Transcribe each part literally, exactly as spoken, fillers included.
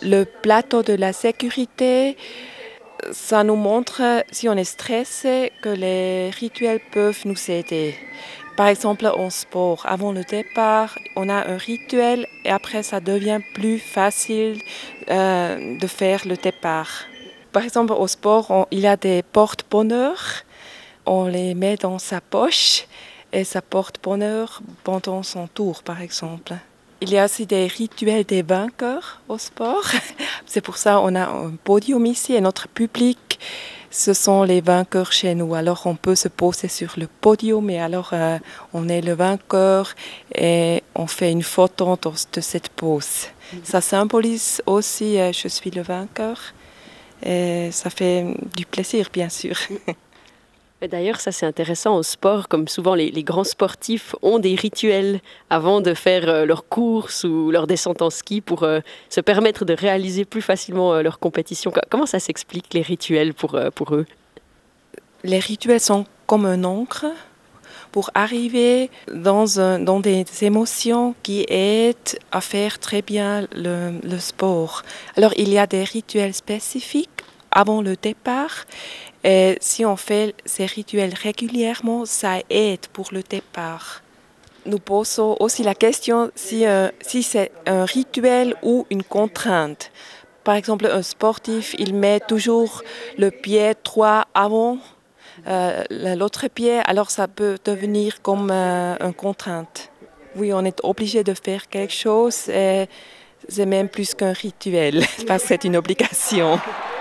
Le plateau de la sécurité, ça nous montre, si on est stressé, que les rituels peuvent nous aider. Par exemple, en sport, avant le départ, on a un rituel et après, ça devient plus facile euh, de faire le départ. Par exemple, au sport, on- il y a des porte-bonheur. On les met dans sa poche et ça porte bonheur pendant son tour, par exemple. Il y a aussi des rituels des vainqueurs au sport. C'est pour ça qu'on a un podium ici et notre public, ce sont les vainqueurs chez nous. Alors on peut se poser sur le podium et alors euh, on est le vainqueur et on fait une photo de cette pose. Ça symbolise aussi euh, je suis le vainqueur et ça fait du plaisir bien sûr. Et d'ailleurs, ça c'est intéressant au sport, comme souvent les, les grands sportifs ont des rituels avant de faire euh, leur course ou leur descente en ski pour euh, se permettre de réaliser plus facilement euh, leur compétition. Co- Comment ça s'explique les rituels pour, euh, pour eux? Les rituels sont comme un encre pour arriver dans, un, dans des émotions qui aident à faire très bien le, le sport. Alors il y a des rituels spécifiques avant le départ. Et si on fait ces rituels régulièrement, ça aide pour le départ. Nous posons aussi la question si, euh, si c'est un rituel ou une contrainte. Par exemple, un sportif, il met toujours le pied droit avant euh, l'autre pied, alors ça peut devenir comme euh, une contrainte. Oui, on est obligé de faire quelque chose et c'est même plus qu'un rituel, parce que c'est une obligation.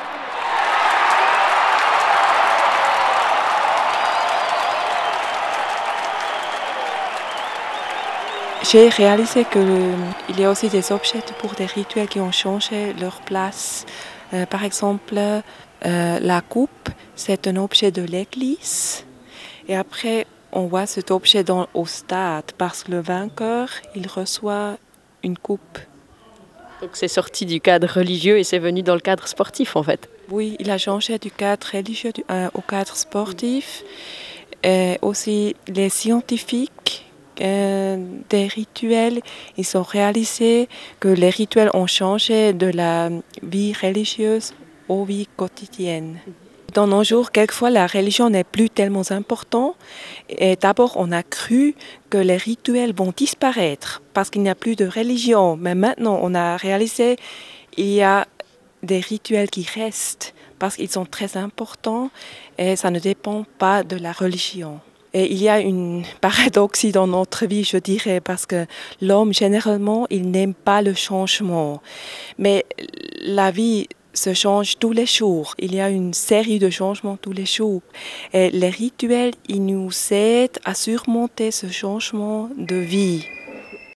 J'ai réalisé qu'il y a aussi des objets pour des rituels qui ont changé leur place. Euh, par exemple, euh, la coupe, c'est un objet de l'église. Et après, on voit cet objet dans, au stade parce que le vainqueur, il reçoit une coupe. Donc c'est sorti du cadre religieux et c'est venu dans le cadre sportif en fait. Oui, il a changé du cadre religieux du, euh, au cadre sportif. Et aussi les scientifiques euh, des rituels, ils ont réalisé que les rituels ont changé de la vie religieuse aux vies quotidiennes. Dans nos jours, quelquefois, la religion n'est plus tellement importante. Et d'abord, on a cru que les rituels vont disparaître parce qu'il n'y a plus de religion. Mais maintenant, on a réalisé qu'il y a des rituels qui restent parce qu'ils sont très importants et ça ne dépend pas de la religion. Et il y a une paradoxe dans notre vie, je dirais, parce que l'homme, généralement, il n'aime pas le changement. Mais la vie se change tous les jours. Il y a une série de changements tous les jours. Et les rituels, ils nous aident à surmonter ce changement de vie.